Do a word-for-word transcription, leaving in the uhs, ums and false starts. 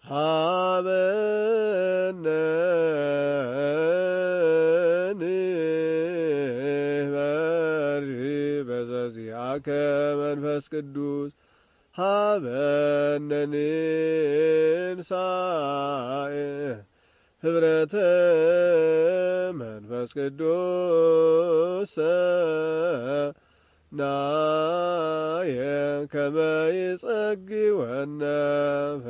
ሀበነ ንበሪ በዘዚአከ መንፈስ ቅዱስ ሀበነ ንንሣእ ህብረተ መንፈስ ቅዱስ ናየ ከመ